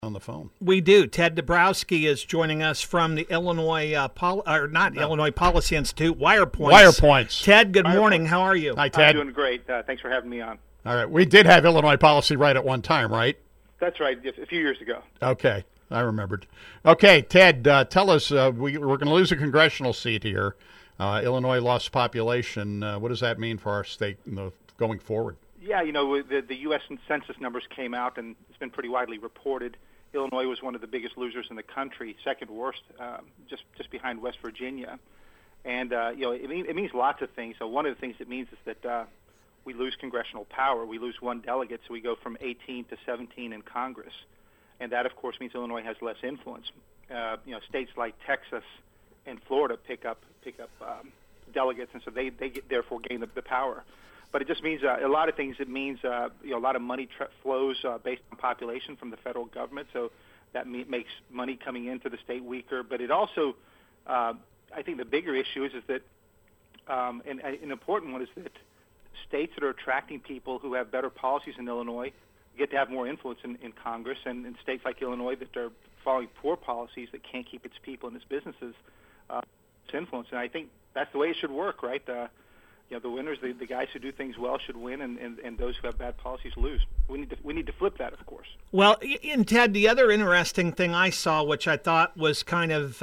on the phone. We do. Ted Dabrowski is joining us from the Illinois Illinois Policy Institute, WirePoints. Ted, good morning. How are you? Hi, Ted. I'm doing great. Thanks for having me on. All right. We did have Illinois Policy right at one time, right? That's right. A few years ago. Okay. I remembered. Okay, Ted, tell us, we're going to lose a congressional seat here. Illinois lost population. What does that mean for our state going forward? Yeah, the U.S. Census numbers came out, and it's been pretty widely reported. Illinois was one of the biggest losers in the country, second worst, just behind West Virginia. And, it means lots of things. So one of the things it means is that we lose congressional power. We lose one delegate, so we go from 18 to 17 in Congress. And that, of course, means Illinois has less influence. States like Texas and Florida pick up delegates, and so they therefore gain the power. But it just means a lot of things. It means a lot of money flows based on population from the federal government, so that makes money coming into the state weaker. But it also, I think the bigger issue is that, and an important one is that states that are attracting people who have better policies in Illinois get to have more influence in Congress, and in states like Illinois that are following poor policies that can't keep its people and its businesses its influence. And I think that's the way it should work, right? The winners, the guys who do things well should win, and those who have bad policies lose. We need to flip that, of course. Well, and Ted, the other interesting thing I saw, which I thought was kind of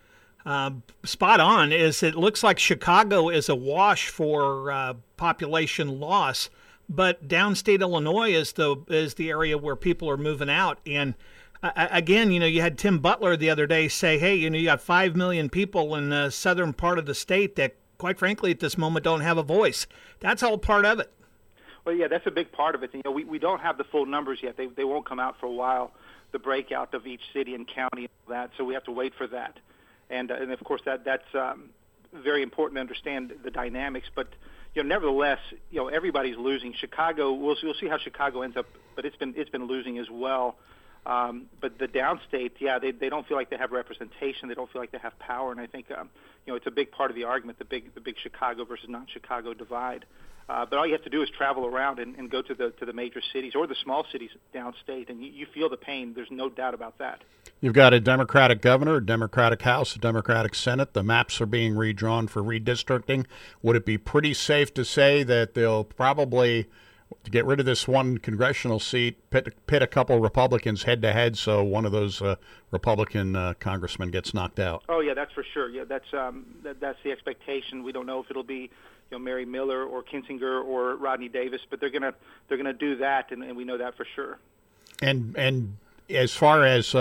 spot on, is it looks like Chicago is a wash for population loss. But downstate Illinois is the area where people are moving out. And again, you had Tim Butler the other day say, hey, you got 5 million people in the southern part of the state that, quite frankly, at this moment don't have a voice. That's all part of it. Well, yeah, that's a big part of it. We don't have the full numbers yet. They won't come out for a while, the breakout of each city and county and all that. So we have to wait for that. And of course, that's very important to understand the dynamics. But nevertheless, everybody's losing. Chicago, we'll see how Chicago ends up, but it's been losing as well. But the downstate, they don't feel like they have representation. They don't feel like they have power, and I think it's a big part of the argument, the big Chicago versus non-Chicago divide. But all you have to do is travel around and go to the major cities or the small cities downstate, and you feel the pain. There's no doubt about that. You've got a Democratic governor, a Democratic House, a Democratic Senate. The maps are being redrawn for redistricting. Would it be pretty safe to say that they'll probably, to get rid of this one congressional seat, pit a couple Republicans head-to-head so one of those Republican congressmen gets knocked out? Oh, yeah, that's for sure. Yeah, that's the expectation. We don't know if it'll be Mary Miller or Kinzinger or Rodney Davis, but they're gonna do that, and we know that for sure. And as far as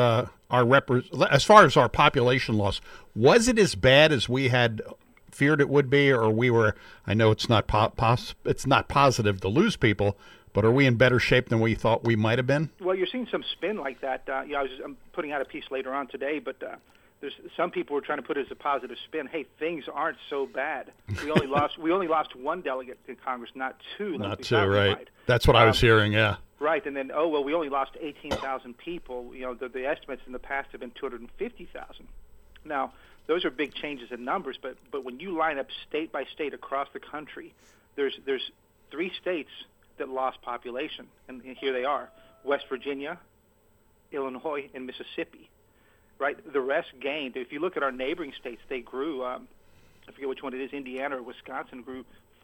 our population loss, was it as bad as we had feared it would be, or we were? I know it's not it's not positive to lose people, but are we in better shape than we thought we might have been? Well, you're seeing some spin like that. I'm putting out a piece later on today, but there's some people who are trying to put it as a positive spin. Hey, things aren't so bad. We only lost one delegate in Congress, not two. Not two, right? That's what I was hearing. Yeah. Right, and then we only lost 18,000 people. The estimates in the past have been 250,000. Now, those are big changes in numbers, but when you line up state by state across the country, there's 3 states that lost population, and here they are: West Virginia, Illinois, and Mississippi. Right, the rest gained. If you look at our neighboring states, they grew. I forget which one it is. Indiana or Wisconsin grew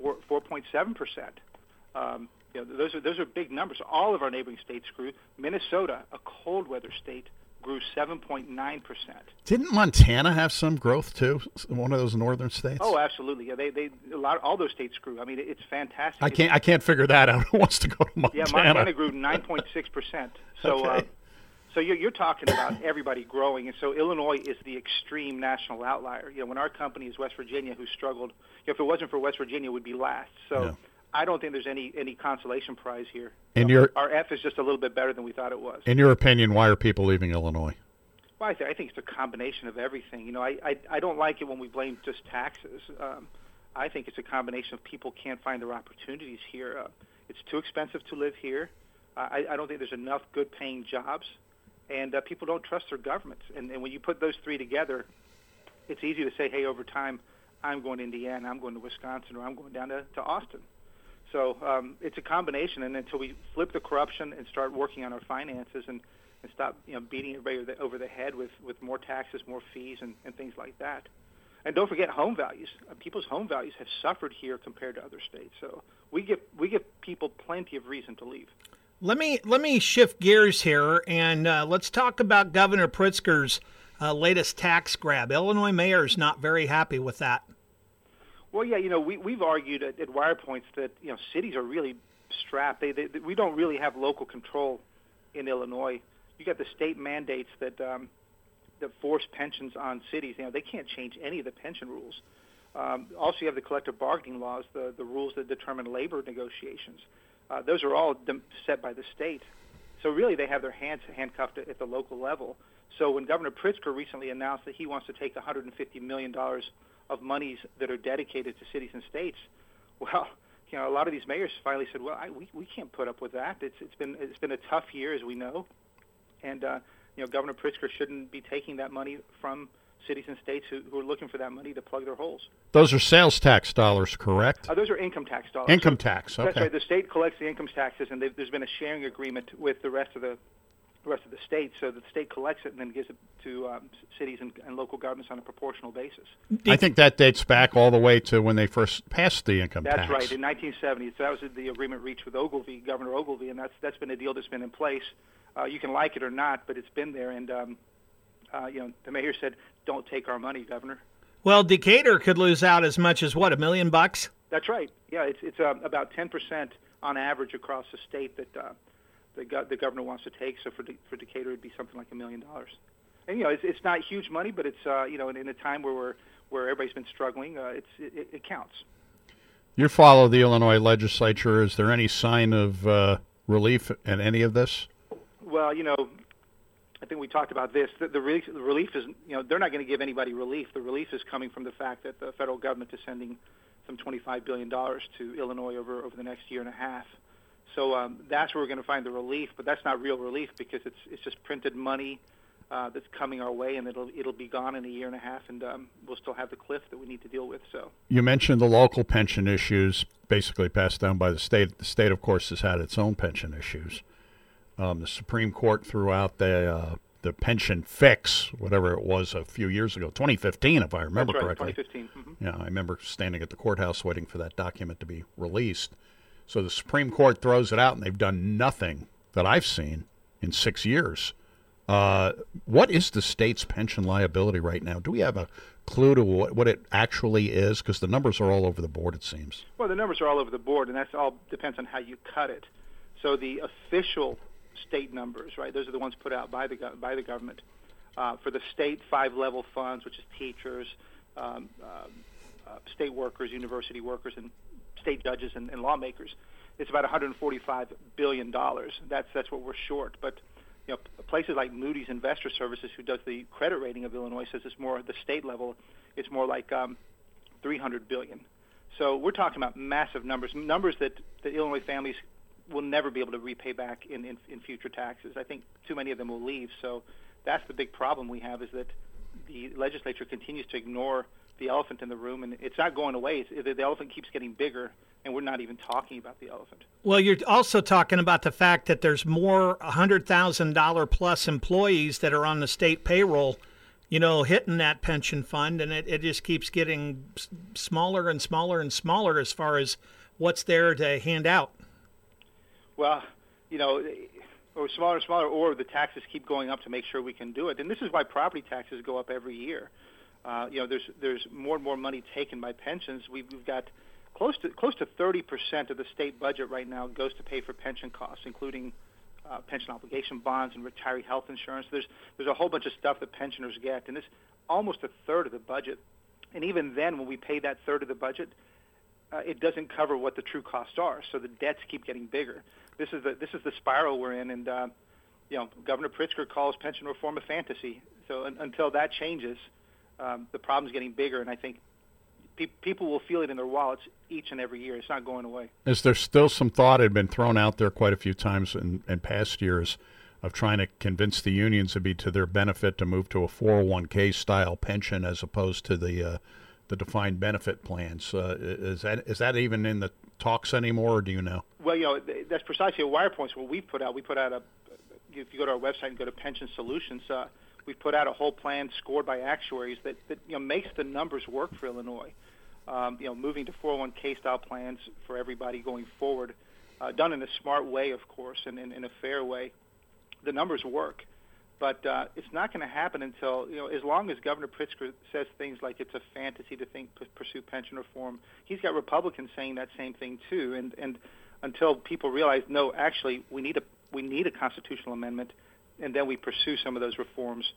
4.7%. Those are big numbers. All of our neighboring states grew. Minnesota, a cold weather state, grew 7.9%. Didn't Montana have some growth too? One of those northern states? Oh, absolutely. Yeah, all those states grew. I mean, it's fantastic. I can't figure that out. Who wants to go to Montana? Yeah, Montana grew 9.6%. So, okay. So you're talking about everybody growing, and so Illinois is the extreme national outlier. When our company is West Virginia, who struggled, if it wasn't for West Virginia, we'd be last. So. Yeah. I don't think there's any consolation prize here. Our F is just a little bit better than we thought it was. In your opinion, why are people leaving Illinois? Well, I think it's a combination of everything. I don't like it when we blame just taxes. I think it's a combination of people can't find their opportunities here. It's too expensive to live here. I don't think there's enough good-paying jobs, and people don't trust their governments. And when you put those 3 together, it's easy to say, hey, over time, I'm going to Indiana, I'm going to Wisconsin, or I'm going down to Austin. So it's a combination, and until we flip the corruption and start working on our finances and and stop beating everybody over the head with more taxes, more fees, and things like that. And don't forget home values. People's home values have suffered here compared to other states. So we give people plenty of reason to leave. Let me shift gears here, and let's talk about Governor Pritzker's latest tax grab. Illinois mayor is not very happy with that. Well, yeah, we've argued at Wire Points that cities are really strapped. We don't really have local control in Illinois. You got the state mandates that force pensions on cities. They can't change any of the pension rules. Also, you have the collective bargaining laws, the rules that determine labor negotiations. Those are all set by the state. So really, they have their hands handcuffed at the local level. So when Governor Pritzker recently announced that he wants to take $150 million of monies that are dedicated to cities and states, well, a lot of these mayors finally said, well, we can't put up with that. It's been a tough year, as we know, and Governor Pritzker shouldn't be taking that money from cities and states who are looking for that money to plug their holes. Those are sales tax dollars, correct? Those are income tax dollars. Income tax, okay. That's right. The state collects the income taxes, and there's been a sharing agreement with the rest of the states, so the state collects it and then gives it to cities and local governments on a proportional basis. I think that dates back all the way to when they first passed the income tax. That's right, in 1970. So that was the agreement reached with Governor Ogilvie, and that's been a deal that's been in place. You can like it or not, but it's been there, and the mayor said, "Don't take our money, Governor." Well, Decatur could lose out as much as $1 million? That's right. Yeah, it's about 10% on average across the state that the governor wants to take. So for Decatur, it'd be something like $1 million. And it's not huge money, but it's in a time where everybody's been struggling, it counts. You follow the Illinois legislature. Is there any sign of relief in any of this? Well, I think we talked about this. The relief is, they're not going to give anybody relief. The relief is coming from the fact that the federal government is sending some $25 billion to Illinois over the next year and a half. So that's where we're going to find the relief, but that's not real relief because it's just printed money that's coming our way, and it'll be gone in a year and a half, and we'll still have the cliff that we need to deal with. So you mentioned the local pension issues, basically passed down by the state. The state, of course, has had its own pension issues. The Supreme Court threw out the pension fix, whatever it was, a few years ago, 2015, if I remember correctly. 2015. Mm-hmm. Yeah, I remember standing at the courthouse waiting for that document to be released. So the Supreme Court throws it out, and they've done nothing that I've seen in 6 years. What is the state's pension liability right now? Do we have a clue to what it actually is? Because the numbers are all over the board, it seems. Well, the numbers are all over the board, and that's all depends on how you cut it. So the official state numbers, right? Those are the ones put out by the government for the state 5-level funds, which is teachers, state workers, university workers, and state judges and lawmakers. It's about $145 billion. That's what we're short. But places like Moody's Investor Services, who does the credit rating of Illinois, says it's more at the state level. It's more like $300 billion. So we're talking about massive numbers that Illinois families will never be able to repay back in future taxes. I think too many of them will leave. So that's the big problem we have, is that the legislature continues to ignore the elephant in the room, and it's not going away. The elephant keeps getting bigger, and we're not even talking about the elephant. Well, you're also talking about the fact that there's more $100,000 plus employees that are on the state payroll, hitting that pension fund, and it just keeps getting smaller and smaller and smaller as far as what's there to hand out. Well, or smaller and smaller, or the taxes keep going up to make sure we can do it. And this is why property taxes go up every year. There's more and more money taken by pensions. We've got close to 30% of the state budget right now goes to pay for pension costs, including pension obligation bonds and retiree health insurance. There's a whole bunch of stuff that pensioners get, and it's almost a third of the budget. And even then, when we pay that third of the budget, it doesn't cover what the true costs are. So the debts keep getting bigger. This is the spiral we're in, and Governor Pritzker calls pension reform a fantasy. So until that changes, the problem's getting bigger, and I think people will feel it in their wallets each and every year. It's not going away. Is there still some thought, had been thrown out there quite a few times in past years, of trying to convince the unions it'd be to their benefit to move to a 401k style pension as opposed to the defined benefit plans? Is that even in the talks anymore, or do you know? Well, that's precisely a Wire Points what we've put out. We put out if you go to our website and go to Pension Solutions, we've put out a whole plan scored by actuaries that makes the numbers work for Illinois. Moving to 401k style plans for everybody going forward, done in a smart way, of course, and in a fair way. The numbers work, but it's not going to happen until, as long as Governor Pritzker says things like it's a fantasy to pursue pension reform. He's got Republicans saying that same thing too, and until people realize, no, actually, we need a constitutional amendment, and then we pursue some of those reforms.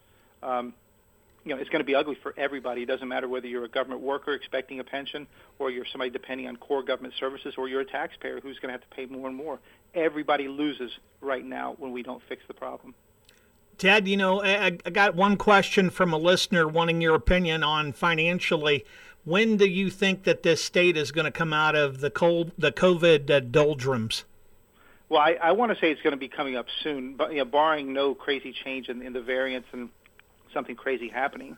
It's going to be ugly for everybody. It doesn't matter whether you're a government worker expecting a pension, or you're somebody depending on core government services, or you're a taxpayer who's going to have to pay more and more. Everybody loses right now when we don't fix the problem. Ted, I got one question from a listener wanting your opinion on financially. When do you think that this state is going to come out of the COVID doldrums? Well, I want to say it's going to be coming up soon, but barring no crazy change in the variants and something crazy happening.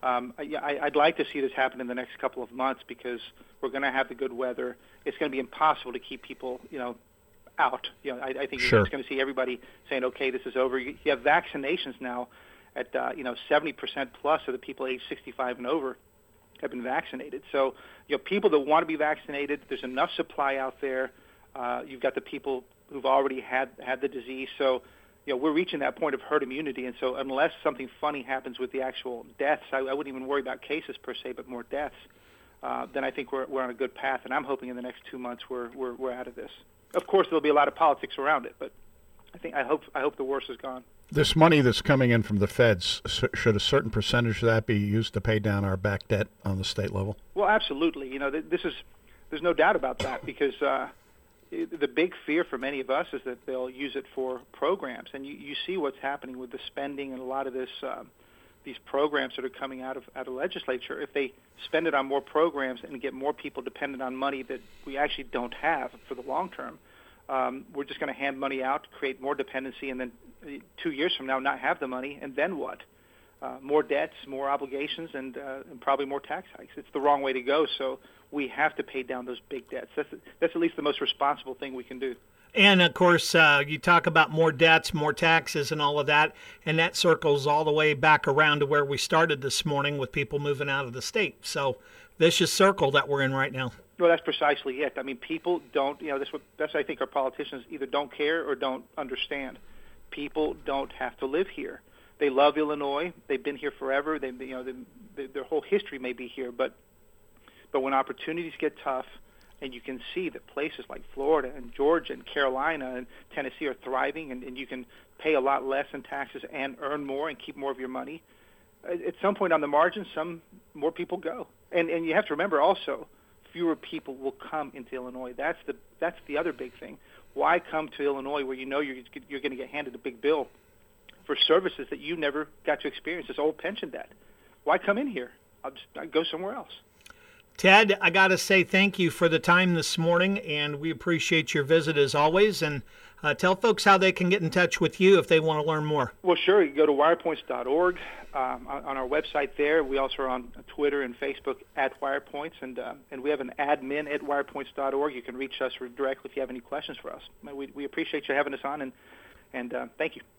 I'd like to see this happen in the next couple of months, because we're going to have the good weather. It's going to be impossible to keep people, out. I think Sure. You're just going to see everybody saying, okay, this is over. You have vaccinations now at 70% plus of the people age 65 and over have been vaccinated. So people that want to be vaccinated, there's enough supply out there. You've got the people who've already had the disease. So we're reaching that point of herd immunity, and so unless something funny happens with the actual deaths, I wouldn't even worry about cases per se, but more deaths. Then I think we're on a good path, and I'm hoping in the next 2 months we're out of this. Of course, there'll be a lot of politics around it, but I hope the worst is gone. This money that's coming in from the feds, should a certain percentage of that be used to pay down our back debt on the state level? Well, absolutely. There's no doubt about that, because the big fear for many of us is that they'll use it for programs, and you see what's happening with the spending and a lot of this. These programs that are coming out of legislature, if they spend it on more programs and get more people dependent on money that we actually don't have for the long term, we're just going to hand money out, create more dependency, and then 2 years from now not have the money, and then what? More debts, more obligations, and probably more tax hikes. It's the wrong way to go, so we have to pay down those big debts. That's at least the most responsible thing we can do. And, of course, you talk about more debts, more taxes, and all of that, and that circles all the way back around to where we started this morning with people moving out of the state. So vicious circle that we're in right now. Well, that's precisely it. I mean, people don't, that's I think our politicians either don't care or don't understand. People don't have to live here. They love Illinois. They've been here forever. Their whole history may be here, but when opportunities get tough, and you can see that places like Florida and Georgia and Carolina and Tennessee are thriving, and you can pay a lot less in taxes and earn more and keep more of your money. At some point on the margin, some more people go. And you have to remember also, fewer people will come into Illinois. That's the other big thing. Why come to Illinois where you're going to get handed a big bill for services that you never got to experience, this old pension debt? Why come in here? I'd go somewhere else. Ted, I got to say thank you for the time this morning, and we appreciate your visit as always. And tell folks how they can get in touch with you if they want to learn more. Well, sure. You go to wirepoints.org. On our website there. We also are on Twitter and Facebook at WirePoints, and we have an admin at wirepoints.org. You can reach us directly if you have any questions for us. We appreciate you having us on, and thank you.